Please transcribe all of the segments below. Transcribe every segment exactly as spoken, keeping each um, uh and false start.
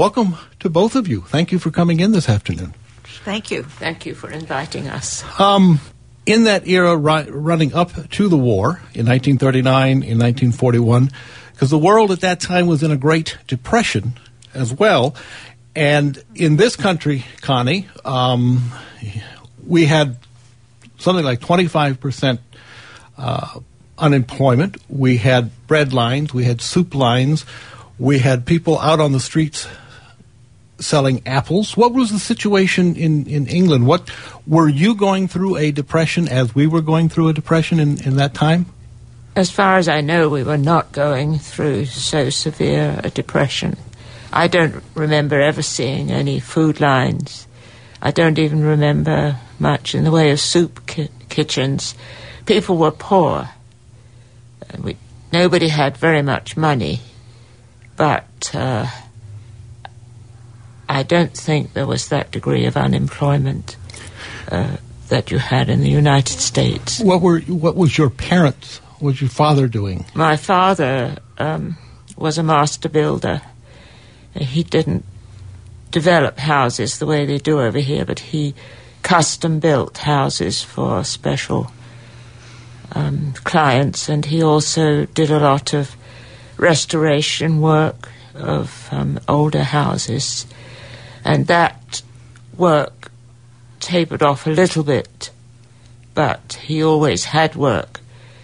welcome to both of you. Thank you for coming in this afternoon. Thank you. Thank you for inviting us. Um, in that era ri- running up to the war in nineteen thirty-nine, in nineteen forty-one, because the world at that time was in a Great Depression as well. And in this country, Connie, um, we had something like twenty-five percent uh, unemployment. We had bread lines. We had soup lines. We had people out on the streets selling apples. What was the situation in, in England? What were you going through a depression as we were going through a depression in, in that time? As far as I know, we were not going through so severe a depression. I don't remember ever seeing any food lines. I don't even remember much in the way of soup ki- kitchens. People were poor. We, nobody had very much money, but uh, I don't think there was that degree of unemployment uh, that you had in the United States. What were what was your parents, what was your father doing? My father um, was a master builder. He didn't develop houses the way they do over here, but he custom built houses for special um, clients, and he also did a lot of restoration work of um, older houses. And that work tapered off a little bit, but he always had work.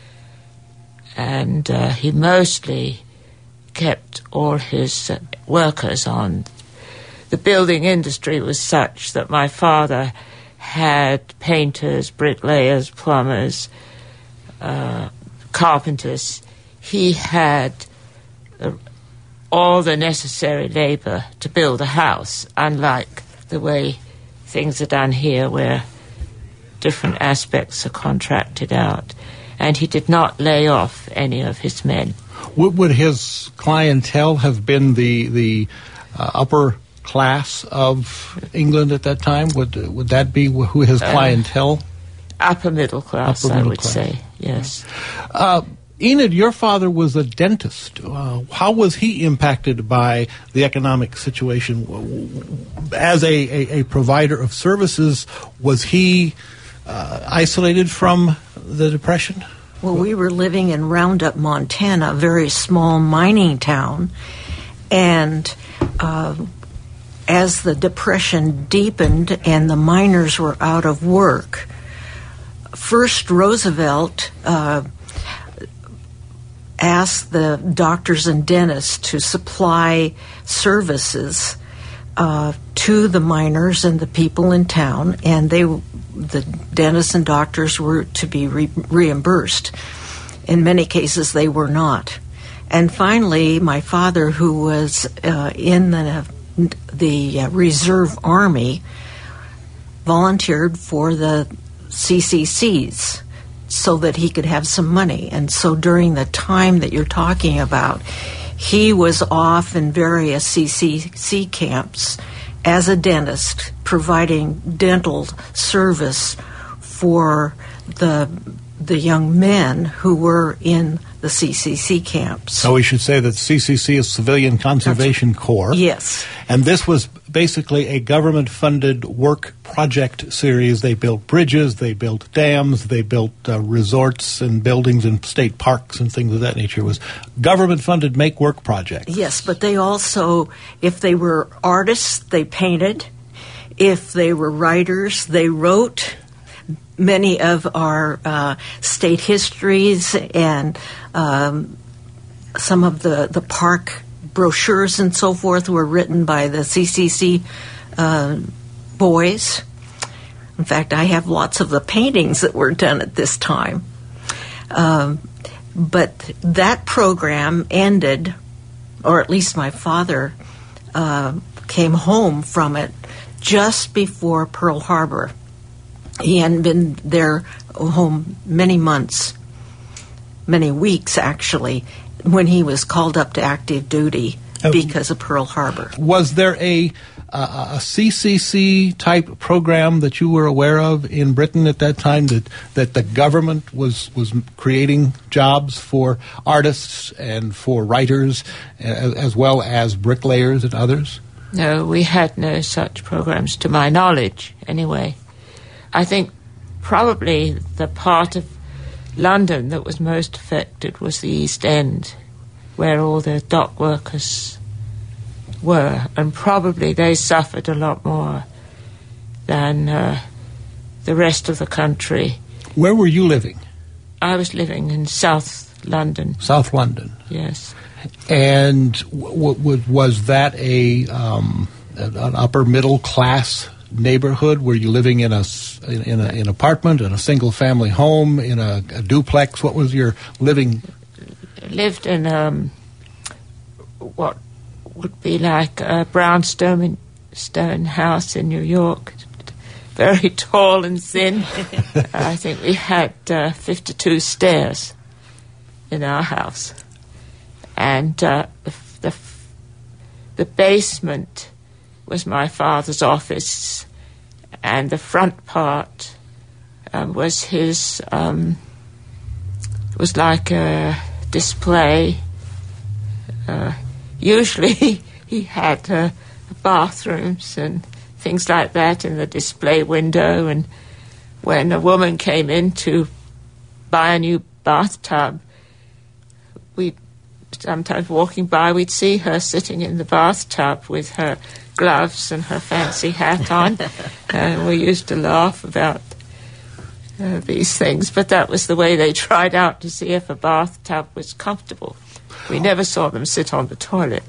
And uh, he mostly kept all his uh, workers on. The building industry was such that my father had painters, bricklayers, plumbers, uh, carpenters. He had uh, all the necessary labor to build a house, unlike the way things are done here where different aspects are contracted out. And he did not lay off any of his men. Would, would his clientele have been the the uh, upper class of England at that time? Would would that be who his clientele? Uh, upper middle class, upper middle I would class. say, yes. Uh, Enid, your father was a dentist. Uh, how was he impacted by the economic situation? As a, a, a provider of services, was he uh, isolated from the Depression? Well, we were living in Roundup, Montana, a very small mining town, and uh, as the Depression deepened and the miners were out of work, first Roosevelt uh, asked the doctors and dentists to supply services uh, to the miners and the people in town, and they, the dentists and doctors were to be re- reimbursed. In many cases, they were not. And finally, my father, who was uh, in the the uh, Reserve Army, volunteered for the C C Cs so that he could have some money. And so during the time that you're talking about, he was off in various C C C camps as a dentist, providing dental service for the the young men who were in the C C C camps. So we should say that C C C is Civilian Conservation That's, Corps. Yes. And this was basically a government-funded work project series. They built bridges, they built dams, they built uh, resorts and buildings and state parks and things of that nature. It was government-funded make-work projects. Yes, but they also, if they were artists, they painted. If they were writers, they wrote. Many of our uh, state histories and um, some of the, the park brochures and so forth were written by the C C C uh, boys. In fact, I have lots of the paintings that were done at this time. Um, but that program ended, or at least my father uh, came home from it just before Pearl Harbor. He hadn't been there home many months, many weeks actually, when he was called up to active duty uh, because of Pearl Harbor. Was there a, uh, a C C C type program that you were aware of in Britain at that time, that, that the government was, was creating jobs for artists and for writers as, as well as bricklayers and others? No, we had no such programs, to my knowledge, anyway. I think probably the part of London that was most affected was the East End, where all the dock workers were, and probably they suffered a lot more than uh, the rest of the country. Where were you living? I was living in South London. South London. Yes. And w- w- was that a um, an upper middle class neighborhood? Were you living in a in, in a, an apartment, in a single family home, in a, a duplex? What was your living? Lived in um, what would be like a brownstone stone house in New York. Very tall and thin. I think we had uh, fifty-two stairs in our house. And uh, the, the, the basement was my father's office, and the front part um, was his, um, was like a display. Uh, usually he had uh, bathrooms and things like that in the display window, and when a woman came in to buy a new bathtub, we'd sometimes walking by, we'd see her sitting in the bathtub with her gloves and her fancy hat on. And we used to laugh about uh, these things, but that was the way they tried out to see if a bathtub was comfortable. We never saw them sit on the toilet.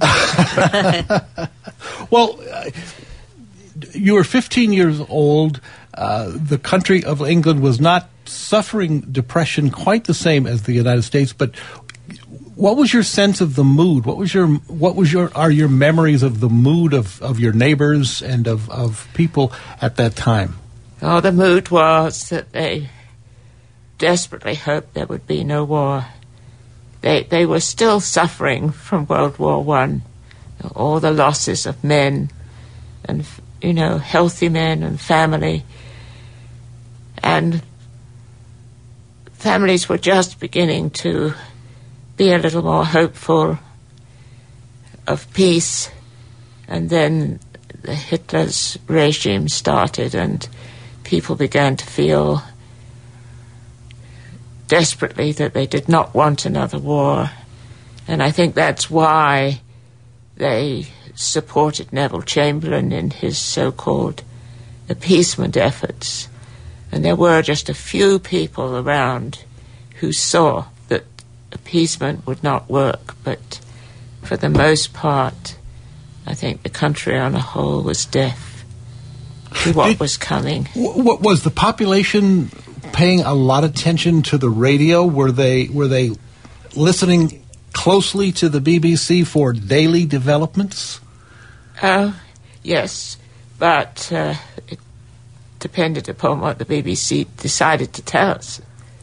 Well, uh, you were fifteen years old. Uh, the country of England was not suffering depression quite the same as the United States, but what was your sense of the mood? What was your what was your are your memories of the mood of, of your neighbors and of, of people at that time? Oh, the mood was that they desperately hoped there would be no war. They they were still suffering from World War One, all the losses of men, and you know, healthy men and family, and families were just beginning to be a little more hopeful of peace, and then the Hitler's regime started, and people began to feel desperately that they did not want another war. And I think that's why they supported Neville Chamberlain in his so-called appeasement efforts. And there were just a few people around who saw that appeasement would not work, but for the most part, I think the country on a whole was deaf to what Did, was coming. What was the population paying a lot of attention to the radio? Were they were they listening closely to the B B C for daily developments? Oh, uh, yes, but uh, it depended upon what the B B C decided to tell us.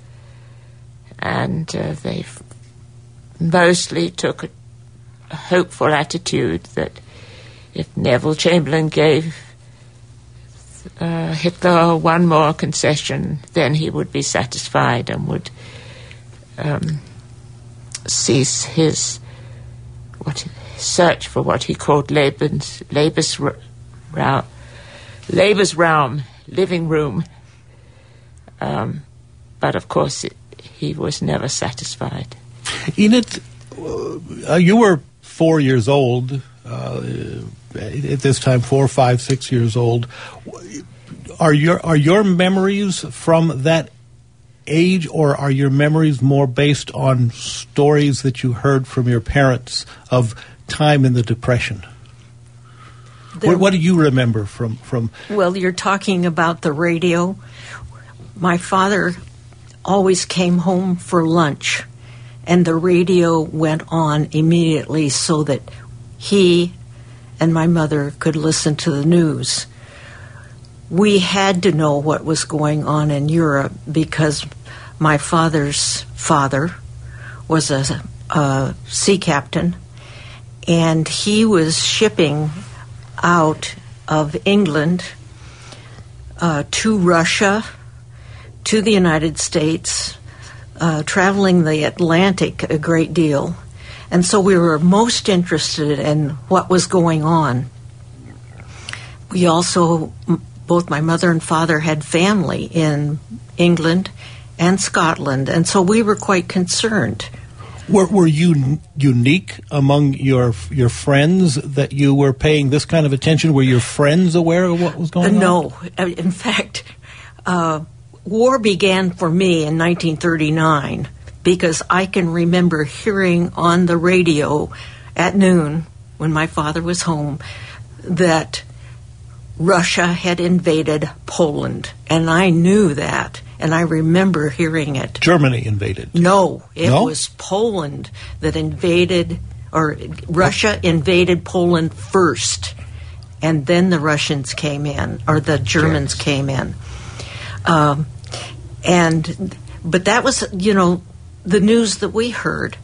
And uh, they f- mostly took a, a hopeful attitude that if Neville Chamberlain gave uh, Hitler one more concession, then he would be satisfied and would um, cease his what search for what he called Lebens, Lebensraum, Lebensraum, living room. Um, but of course, it, he was never satisfied. Enid, uh, you were four years old uh, at this time, four, five, six years old. Are your are your memories from that age, or are your memories more based on stories that you heard from your parents of time in the Depression? What, what do you remember from, from... Well, you're talking about the radio. My father always came home for lunch, and the radio went on immediately so that he and my mother could listen to the news. We had to know what was going on in Europe because my father's father was a, a sea captain, and he was shipping out of England uh, to Russia, to the United States, uh, traveling the Atlantic a great deal. And so we were most interested in what was going on we also, both my mother and father had family in England and Scotland, and so we were quite concerned. Were, were you n- unique among your your friends that you were paying this kind of attention? Were your friends aware of what was going uh, on? No. In fact, uh, war began for me in nineteen thirty-nine because I can remember hearing on the radio at noon when my father was home that Russia had invaded Poland, and I knew that. And I remember hearing it. Germany invaded? No, it no? was Poland that invaded, or Russia invaded Poland first, and then the Russians came in, or the Germans yes. came in. Um, and but that was, you know, the news that we heard.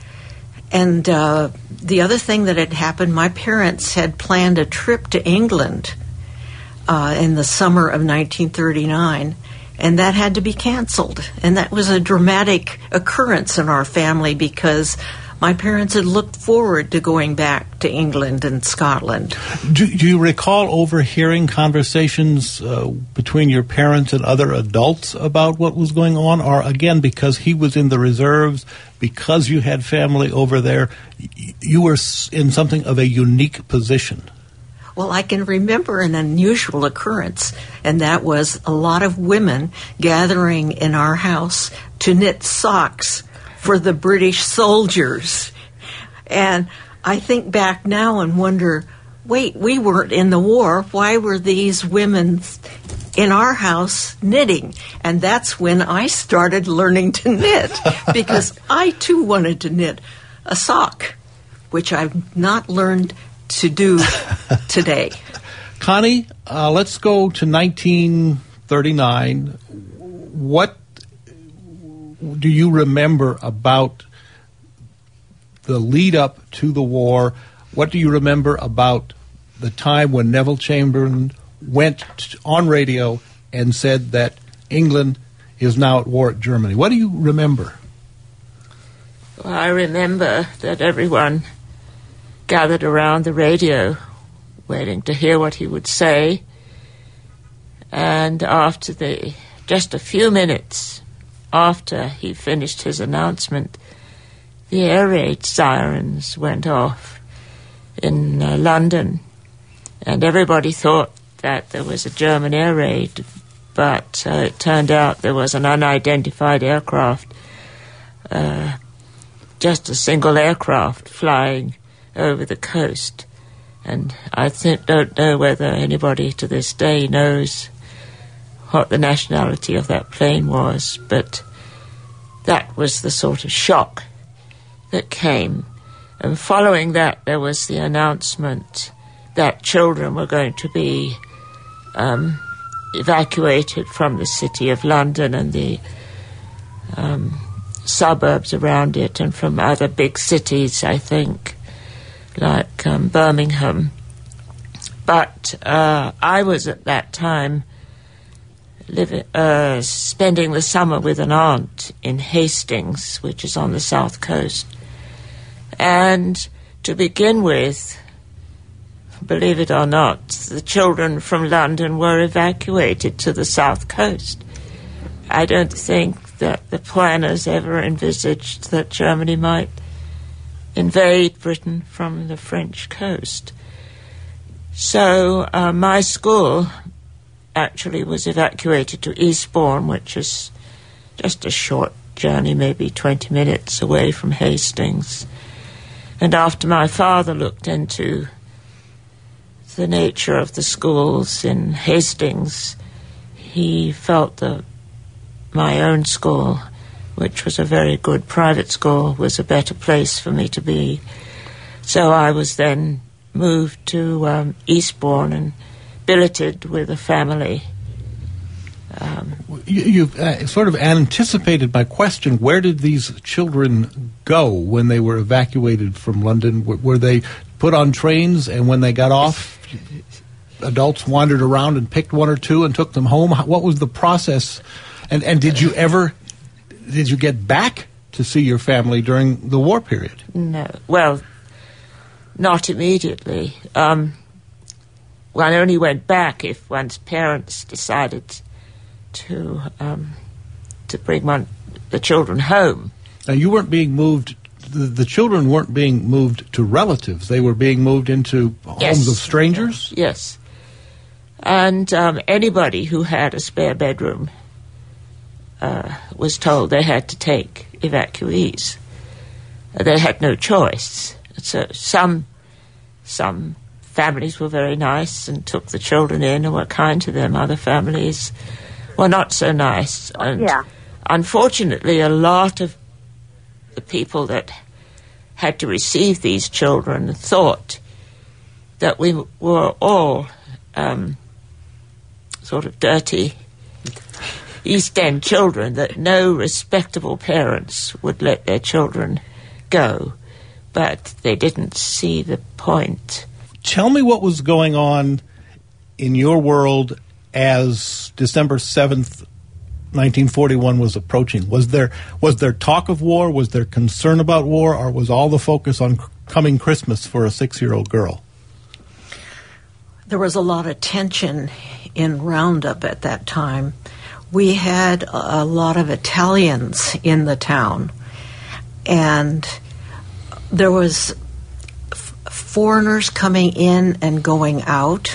And uh, the other thing that had happened, my parents had planned a trip to England uh, in the summer of nineteen thirty-nine. And that had to be canceled. And that was a dramatic occurrence in our family because my parents had looked forward to going back to England and Scotland. Do, do you recall overhearing conversations uh, between your parents and other adults about what was going on? Or, again, because he was in the reserves, because you had family over there, you were in something of a unique position? Well, I can remember an unusual occurrence, and that was a lot of women gathering in our house to knit socks for the British soldiers. And I think back now and wonder, wait, we weren't in the war. Why were these women in our house knitting? And that's when I started learning to knit, because I, too, wanted to knit a sock, which I've not learned to do today. Connie, uh, let's go to nineteen thirty-nine. What do you remember about the lead up to the war? What do you remember about the time when Neville Chamberlain went t- on radio and said that England is now at war at Germany? What do you remember? Well, I remember that everyone gathered around the radio, waiting to hear what he would say. And after the, just a few minutes after he finished his announcement, the air raid sirens went off in uh, London. And everybody thought that there was a German air raid, but uh, it turned out there was an unidentified aircraft, uh, just a single aircraft flying over the coast. And I think, don't know whether anybody to this day knows what the nationality of that plane was, but that was the sort of shock that came. And following that, there was the announcement that children were going to be um, evacuated from the city of London and the um, suburbs around it, and from other big cities, I think, like um, Birmingham. But uh, I was at that time living, uh, spending the summer with an aunt in Hastings, which is on the south coast. And to begin with, believe it or not, the children from London were evacuated to the south coast. I don't think that the planners ever envisaged that Germany might invade Britain from the French coast. So uh, my school actually was evacuated to Eastbourne, which is just a short journey, maybe twenty minutes away from Hastings. And after my father looked into the nature of the schools in Hastings, he felt that my own school, which was a very good private school, was a better place for me to be. So I was then moved to um, Eastbourne and billeted with a family. Um, you, you've uh, sort of anticipated my question. Where did these children go when they were evacuated from London? W- were they put on trains, and when they got off, adults wandered around and picked one or two and took them home? What was the process? And, and did you ever... Did you get back to see your family during the war period? No. Well, not immediately. Um, one only went back if one's parents decided to um, to bring one the children home. Now, you weren't being moved. The, the children weren't being moved to relatives. They were being moved into homes Yes. of strangers. Yes, and um, anybody who had a spare bedroom uh, was told they had to take evacuees. They had no choice. So some some families were very nice and took the children in and were kind to them. Other families were not so nice. And Yeah. unfortunately, a lot of the people that had to receive these children thought that we were all um, sort of dirty East End children, that no respectable parents would let their children go. But they didn't see the point. Tell me what was going on in your world as December seventh, nineteen forty-one was approaching. Was there was there talk of war? Was there concern about war? Or was all the focus on c- coming Christmas for a six-year-old girl? There was a lot of tension in Roundup at that time. We had a lot of Italians in the town, and there was f- foreigners coming in and going out.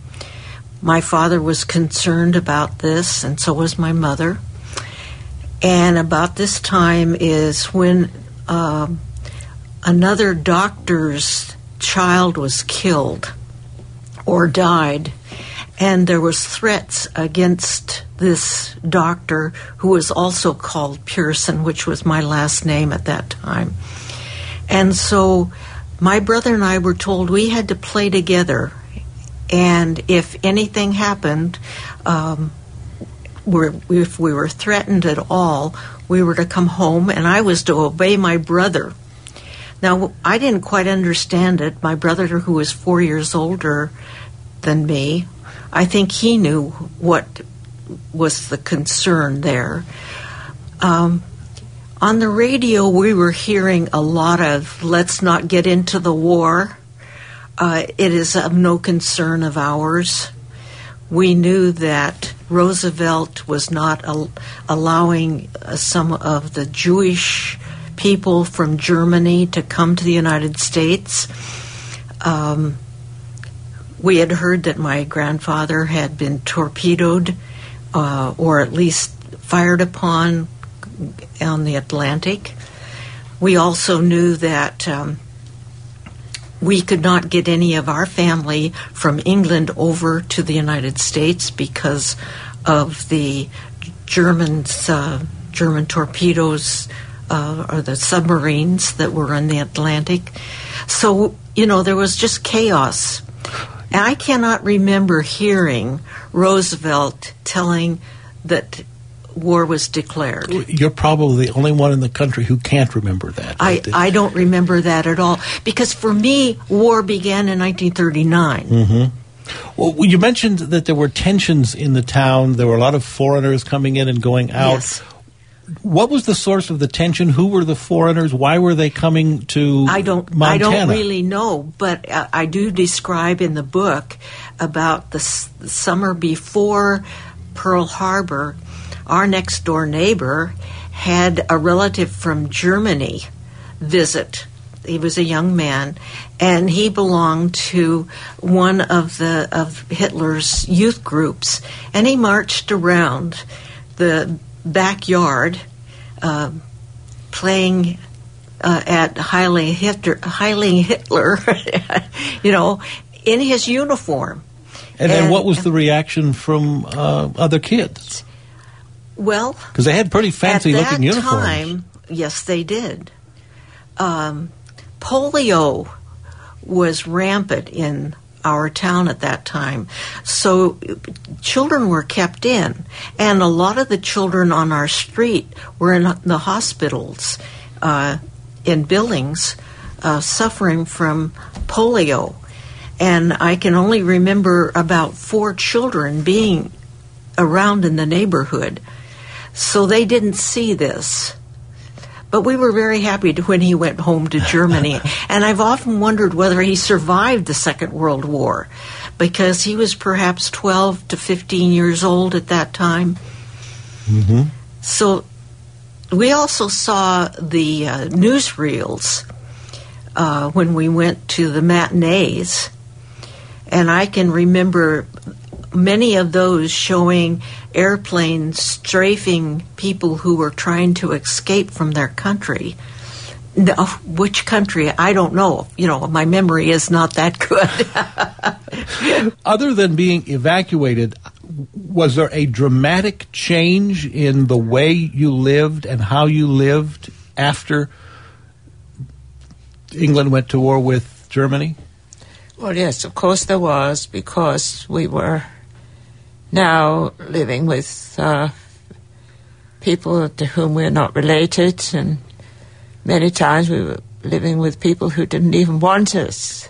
My father was concerned about this, and so was my mother. And about this time is when um, another doctor's child was killed or died, and there was threats against this doctor, who was also called Pearson, which was my last name at that time. And so my brother and I were told we had to play together, and if anything happened, um, we're, if we were threatened at all, we were to come home, and I was to obey my brother. Now, I didn't quite understand it. My brother, who was four years older than me, I think he knew what was the concern there. Um, on the radio, we were hearing a lot of, let's not get into the war. Uh, it is of no concern of ours. We knew that Roosevelt was not al- allowing uh, some of the Jewish people from Germany to come to the United States. Um, we had heard that my grandfather had been torpedoed uh, or at least fired upon on the Atlantic. We also knew that um, we could not get any of our family from England over to the United States because of the Germans, uh, German torpedoes uh, or the submarines that were in the Atlantic. So, you know, there was just chaos. And I cannot remember hearing Roosevelt telling that war was declared. You're probably the only one in the country who can't remember that. I, I don't remember that at all. Because for me, war began in nineteen thirty-nine. Mm-hmm. Well, you mentioned that there were tensions in the town. There were a lot of foreigners coming in and going out. Yes. What was the source of the tension? Who were the foreigners? Why were they coming to I don't, Montana? I don't really know, but uh, I do describe in the book about the, s- the summer before Pearl Harbor. Our next door neighbor had a relative from Germany visit. He was a young man, and he belonged to one of the of Hitler's youth groups, and he marched around the backyard uh, playing uh, at Heiling Hitler, Heiling Hitler you know, in his uniform. And then And- what was the reaction from uh, other kids? Well, Because they had pretty fancy-looking at that uniforms. time, yes, they did. Um, polio was rampant in our town at that time. So children were kept in. And a lot of the children on our street were in the hospitals uh, in Billings uh, suffering from polio. And I can only remember about four children being around in the neighborhood. So they didn't see this. But we were very happy to, when he went home to Germany. And I've often wondered whether he survived the Second World War, because he was perhaps twelve to fifteen years old at that time. Mm-hmm. So we also saw the uh, newsreels uh, when we went to the matinees. And I can remember many of those showing airplanes strafing people who were trying to escape from their country. No, which country? I don't know. You know, my memory is not that good. Other than being evacuated, was there a dramatic change in the way you lived and how you lived after England went to war with Germany? Well, yes, of course there was, because we were now living with uh, people to whom we're not related, and many times we were living with people who didn't even want us.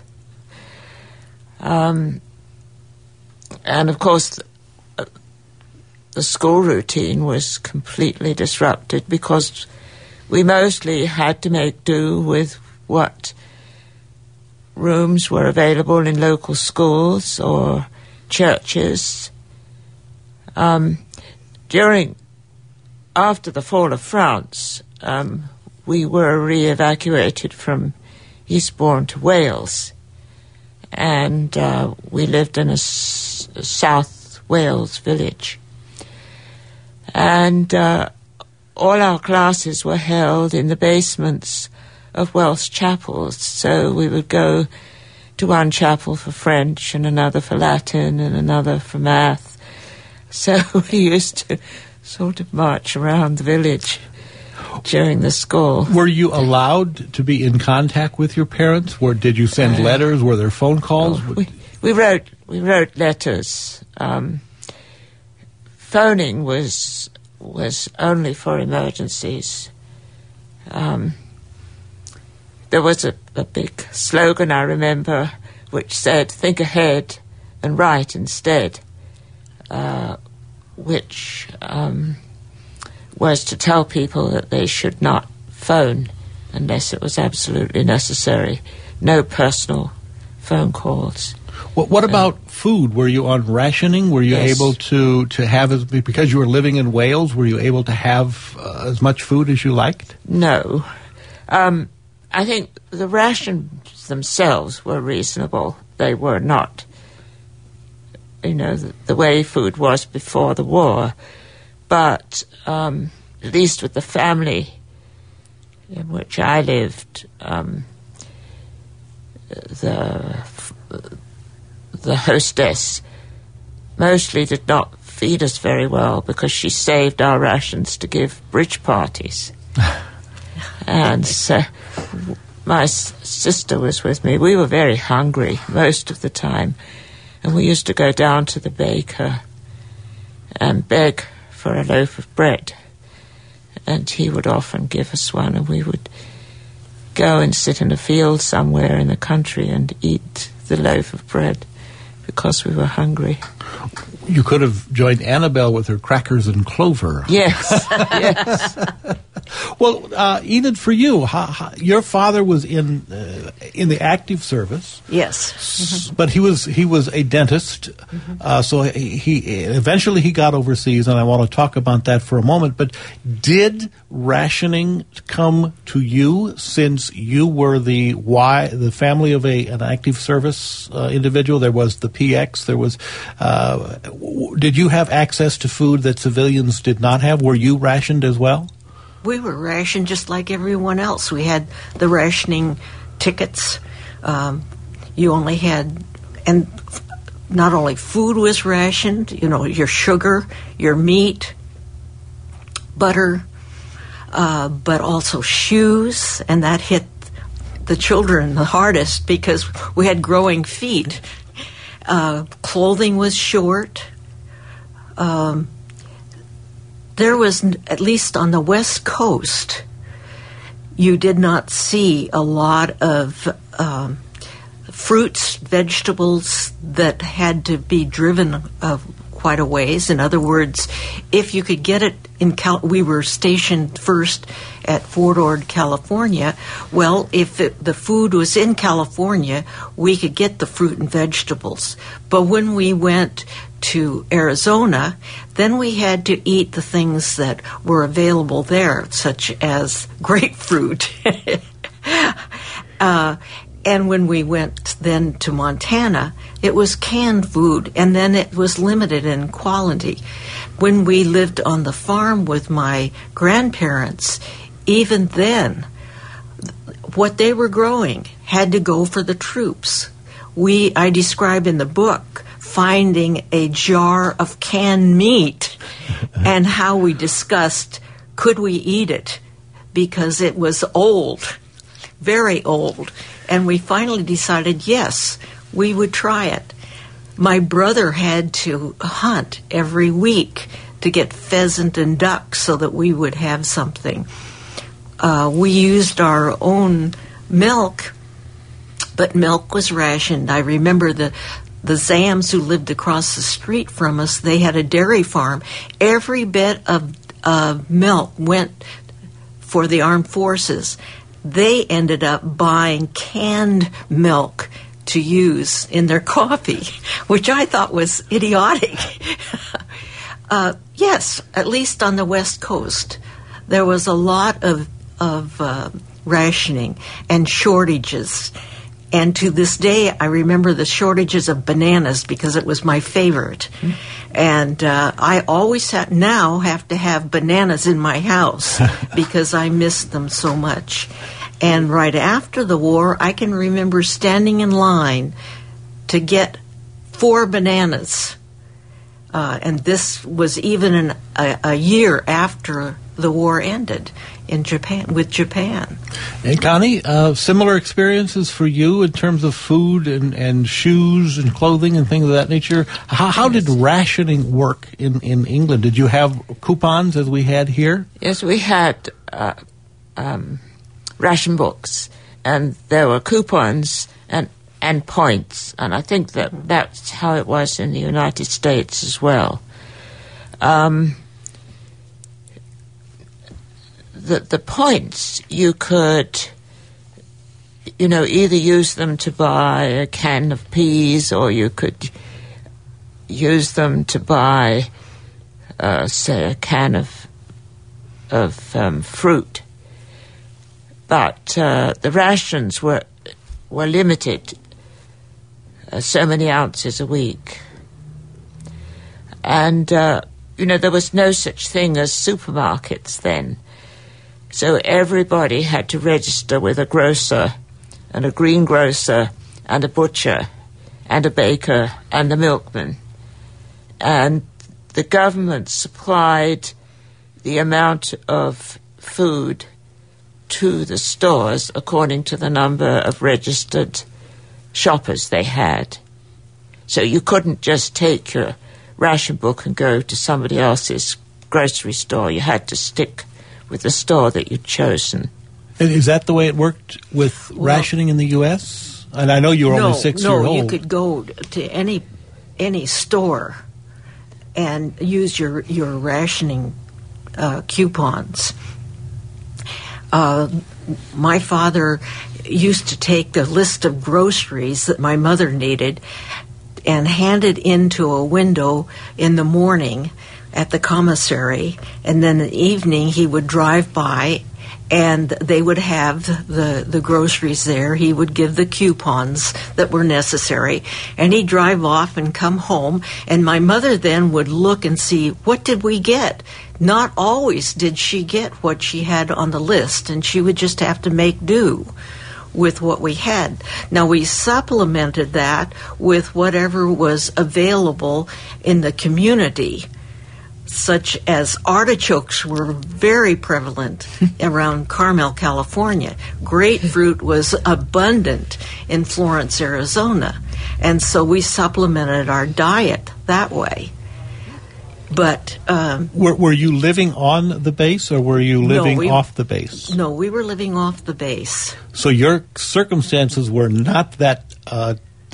Um, and, of course, the, the school routine was completely disrupted because we mostly had to make do with what rooms were available in local schools or churches. Um, during, after the fall of France, um, we were re-evacuated from Eastbourne to Wales, and uh, we lived in a, s- a South Wales village. And uh, all our classes were held in the basements of Welsh chapels, so we would go to one chapel for French and another for Latin and another for math. So we used to sort of march around the village during the school. Were you allowed to be in contact with your parents? Or did you send uh, letters? Were there phone calls? Oh, we, we wrote we wrote letters. Um, phoning was was only for emergencies. Um, there was a, a big slogan, I remember, which said, "Think ahead and write instead," uh, which um, was to tell people that they should not phone unless it was absolutely necessary. No personal phone calls. What, what about um, food? Were you on rationing? Were you yes. able to, to have, as, because you were living in Wales, were you able to have uh, as much food as you liked? No. Um, I think the rations themselves were reasonable. They were not, you know, the, the way food was before the war. But um, at least with the family in which I lived, um, the the hostess mostly did not feed us very well because she saved our rations to give bridge parties. And so my s- sister was with me. We were very hungry most of the time, and we used to go down to the baker and beg for a loaf of bread, and he would often give us one, and we would go and sit in a field somewhere in the country and eat the loaf of bread because we were hungry. You could have joined Annabelle with her crackers and clover. Yes, yes. Well, uh, Enid, for you, how, how, your father was in uh, in the active service. Yes, mm-hmm. But he was he was a dentist. Mm-hmm. Uh, so he, he eventually he got overseas, and I want to talk about that for a moment. But did rationing come to you since you were the Y, the family of a an active service uh, individual? There was the P X. There was. Uh, w- did you have access to food that civilians did not have? Were you rationed as well? We were rationed just like everyone else. We had the rationing tickets. Um, you only had, and not only food was rationed, you know, your sugar, your meat, butter, uh, but also shoes, and that hit the children the hardest because we had growing feet. Uh, clothing was short. Um, There was, at least on the West Coast, you did not see a lot of um, fruits, vegetables that had to be driven uh, quite a ways. In other words, if you could get it in Cal- we were stationed first at Fort Ord, California. Well, if it, the food was in California, we could get the fruit and vegetables. But when we went to Arizona, then we had to eat the things that were available there, such as grapefruit. uh, and when we went then to Montana, it was canned food, and then it was limited in quality. When we lived on the farm with my grandparents, even then, what they were growing had to go for the troops. We, I describe in the book, finding a jar of canned meat and how we discussed, could we eat it? Because it was old, very old. And we finally decided, yes, we would try it. My brother had to hunt every week to get pheasant and duck so that we would have something. Uh, we used our own milk, but milk was rationed. I remember the the Zams who lived across the street from us, they had a dairy farm. Every bit of uh, milk went for the armed forces. They ended up buying canned milk to use in their coffee, which I thought was idiotic. uh, yes, at least on the West Coast, there was a lot of, of uh, rationing and shortages. And to this day, I remember the shortages of bananas because it was my favorite. Mm. And uh, I always ha- now have to have bananas in my house because I miss them so much. And right after the war, I can remember standing in line to get four bananas. Uh, and this was even an, a, a year after the war ended in Japan, with Japan. And Connie, uh, similar experiences for you in terms of food and, and shoes and clothing and things of that nature. How, how did rationing work in, in England? Did you have coupons as we had here? Yes, we had uh, um, ration books, and there were coupons and and points, and I think that that's how it was in the United States as well. Um, the the points, you could, you know, either use them to buy a can of peas, or you could use them to buy, uh, say, a can of of um, fruit. But uh, the rations were were limited. Uh, so many ounces a week. And, uh, you know, there was no such thing as supermarkets then. So everybody had to register with a grocer and a greengrocer and a butcher and a baker and a milkman. And the government supplied the amount of food to the stores according to the number of registered shoppers they had. So you couldn't just take your ration book and go to somebody else's grocery store. You had to stick with the store that you'd chosen. And is that the way it worked with well, rationing in the U S? And I know you were no, only six no, years old. No, you could go to any any store and use your, your rationing uh, coupons. Uh, my father used to take the list of groceries that my mother needed and hand it into a window in the morning at the commissary, and then in the evening he would drive by and they would have the, the groceries there. He would give the coupons that were necessary, and he'd drive off and come home, and my mother then would look and see, what did we get? Not always did she get what she had on the list, and she would just have to make do with what we had. Now, we supplemented that with whatever was available in the community, such as artichokes were very prevalent around Carmel, California. Grapefruit was abundant in Florence, Arizona. And so we supplemented our diet that way. But um, were, were you living on the base, or were you living no, we, off the base? No, we were living off the base. So your circumstances were not that uh,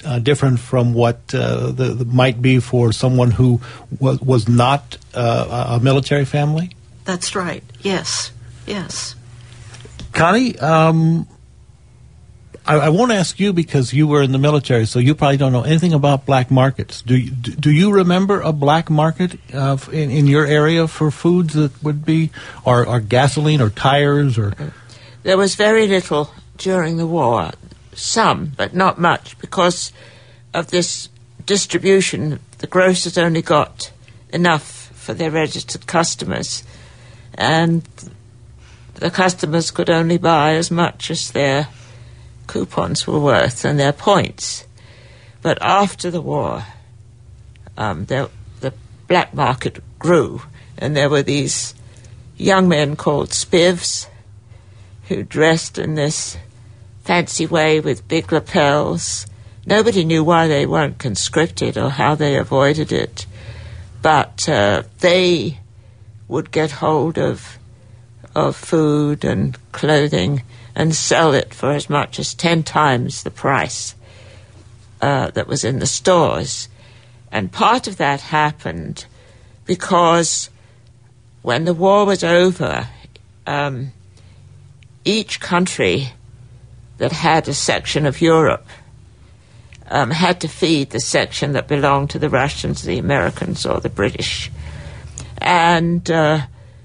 uh, different from what uh, the, the might be for someone who was was not uh, a military family? That's right. Yes. Yes. Connie, um, I, I won't ask you because you were in the military, so you probably don't know anything about black markets. Do you, do you remember a black market uh, in, in your area for foods that would be, or, or gasoline or tires? Or There was very little during the war. Some, but not much, because of this distribution. The grocers only got enough for their registered customers, and the customers could only buy as much as their coupons were worth and their points. But after the war, um, there, the black market grew, and there were these young men called spivs who dressed in this fancy way with big lapels. Nobody knew why they weren't conscripted or how they avoided it, but uh, they would get hold of of food and clothing and sell it for as much as ten times the price uh, that was in the stores. And part of that happened because when the war was over, um, each country that had a section of Europe um, had to feed the section that belonged to the Russians, the Americans, or the British. And uh,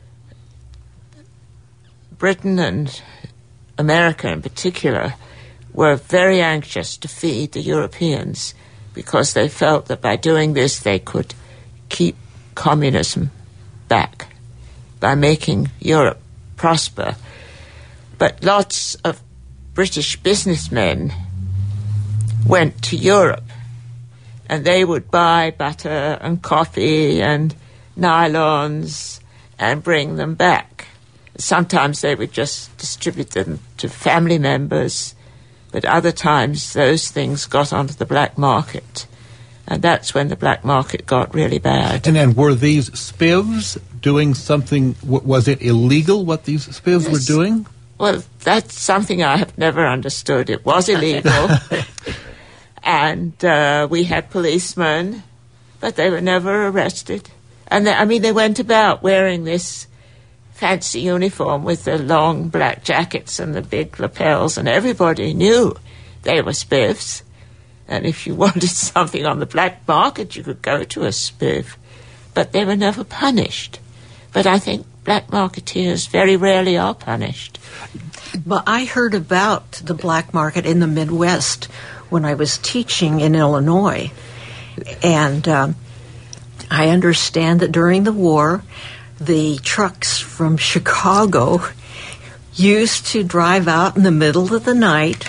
Britain and America in particular were very anxious to feed the Europeans because they felt that by doing this they could keep communism back by making Europe prosper. But lots of British businessmen went to Europe, and they would buy butter and coffee and nylons and bring them back. Sometimes they would just distribute them to family members, but other times those things got onto the black market, and that's when the black market got really bad. And then were these spivs doing something, w- was it illegal what these spivs yes. were doing? Well, that's something I have never understood. It was illegal. And uh, we had policemen, but they were never arrested. And they, I mean, they went about wearing this fancy uniform with the long black jackets and the big lapels, and everybody knew they were spivs. And if you wanted something on the black market, you could go to a spiv. But they were never punished. But I think black marketeers very rarely are punished. But I heard about the black market in the Midwest when I was teaching in Illinois. And um, I understand that during the war, the trucks from Chicago used to drive out in the middle of the night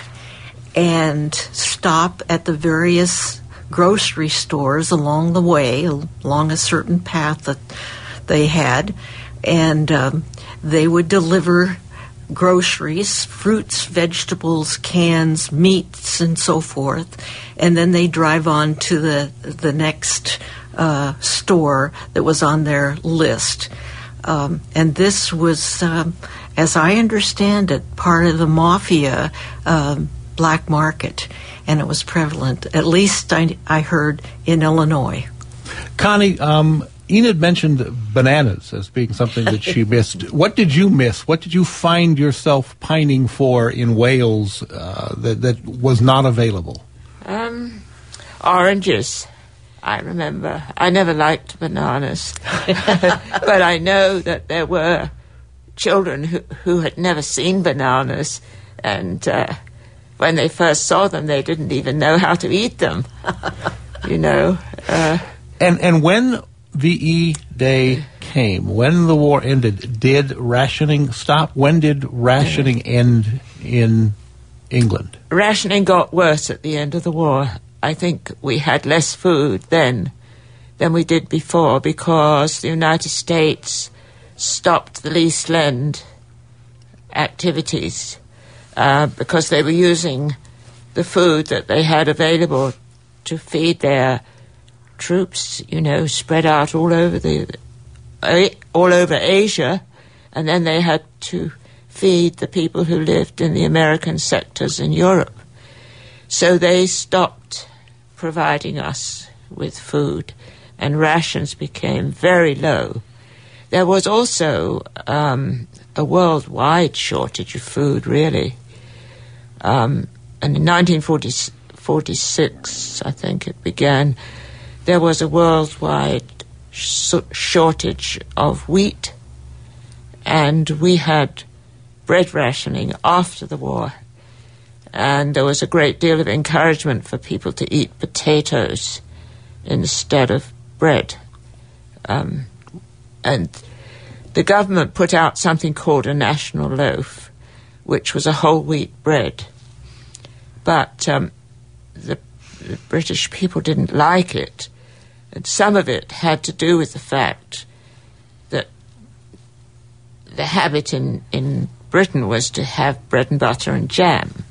and stop at the various grocery stores along the way, along a certain path that they had, and um, they would deliver groceries, fruits, vegetables, cans, meats, and so forth, and then they drive on to the the next uh, store that was on their list. Um, and this was, um, as I understand it, part of the mafia um, black market, and it was prevalent, at least I, I heard, in Illinois. Connie, um, Enid mentioned bananas as being something that she missed. What did you miss? What did you find yourself pining for in Wales uh, that, that was not available? Um, oranges, I remember. I never liked bananas. But I know that there were children who, who had never seen bananas, and uh, when they first saw them, they didn't even know how to eat them, you know. Uh, and and when V E Day came, when the war ended, did rationing stop? When did rationing end in England? Rationing got worse at the end of the war. I think we had less food then than we did before because the United States stopped the East End activities uh, because they were using the food that they had available to feed their troops, you know, spread out all over the all over Asia, and then they had to feed the people who lived in the American sectors in Europe. So they stopped providing us with food, and rations became very low. There was also um, a worldwide shortage of food, really. Um, and in nineteen forty-six, I think it began, there was a worldwide sh- shortage of wheat, and we had bread rationing after the war. And there was a great deal of encouragement for people to eat potatoes instead of bread. Um, and the government put out something called a national loaf, which was a whole wheat bread. But um, the, the British people didn't like it. And some of it had to do with the fact that the habit in, in Britain was to have bread and butter and jam.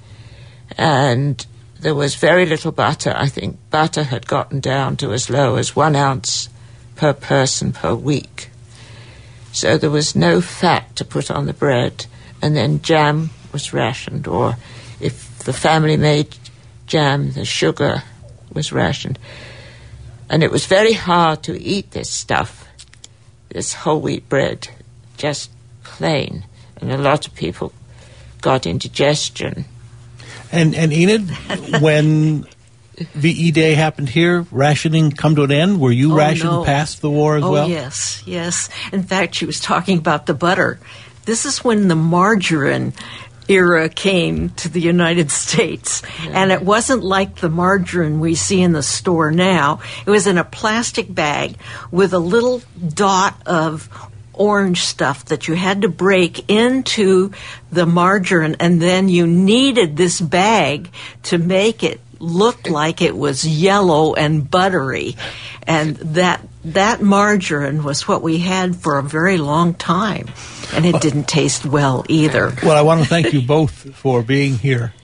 And there was very little butter. I think butter had gotten down to as low as one ounce per person per week. So there was no fat to put on the bread, and then jam was rationed, or if the family made jam, the sugar was rationed. And it was very hard to eat this stuff, this whole wheat bread, just plain. And a lot of people got indigestion. And, and Enid, when V E Day happened here, rationing come to an end? Were you oh, rationed no. past the war as oh, well? Oh, yes, yes. In fact, she was talking about the butter. This is when the margarine era came to the United States. Yeah. And it wasn't like the margarine we see in the store now. It was in a plastic bag with a little dot of orange stuff that you had to break into the margarine, and then you kneaded this bag to make it look like it was yellow and buttery. And that that margarine was what we had for a very long time, and it didn't taste well either. Well, I want to thank you both for being here